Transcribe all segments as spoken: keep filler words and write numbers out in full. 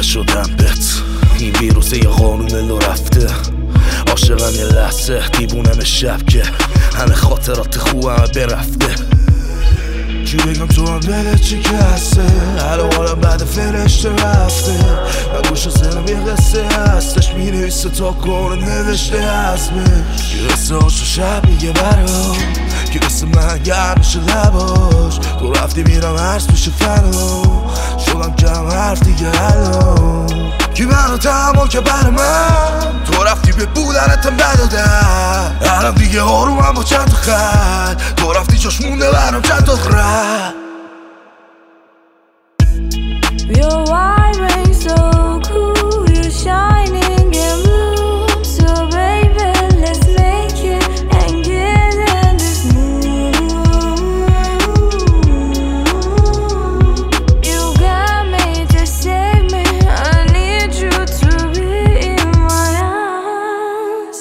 شدم بهت، این ویروس یه قانون لو رفته. عاشقم یه لحظه، دیوونم شب که همه خاطرات خوبم برفته. چی بگم تو هم دلت چی که هسته، حالا بعد فرشته رفته. من گوش سرم یه قصه هستش، می نویسه تا کنه نوشته اسمش. که قصه هاشو شب میگه برام، که قصه من گرم میشه لباش. تو رفتی میرم عرض میشه فنا، شدم کم حرف دیگه الان. که منو تحمل که بر من، تو رفتی به بودنتم ندادم. الان دیگه آرومم با چند تا خط، تو رفتی جاش مونده برام چند تا خط. Your white rain so cool, you're shining in blue. So baby, let's make it and get in this mood. You got me to save me, I need you to be in my arms.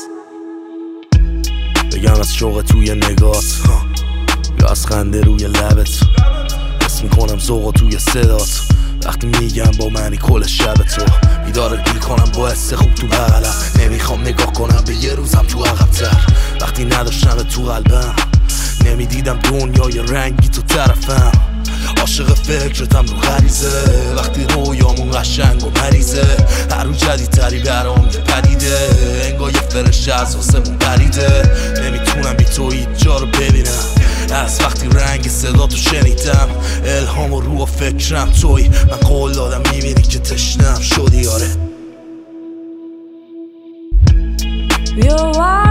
بگم از شوق توی نگات، یا از خنده روی لبت، حس میکنم ذوق توی صدات. وقتی میگم با منی کل شب تو بیدارت میکنم با حس خوب تو بغلم. نمیخوام نگاه کنم به یه روزم تو عقب‌تر. وقتی نداشتم تو قلبم، نمیدیدم دنیای رنگی تو طرفم. عاشق فکرتم رو غریزه، وقتی رویامون قشنگ و مریضه. هر روز جدیدتری برام پدیده، انگار یه فرشته از واسمون پریده. نمیتونم بی تو هیچ جا رو ببینم، از وقتی رنگ صدا تو شنیدم. الهام و روح و فکرم توی، من قول دادم میبینی که تشنم شدی. آره You're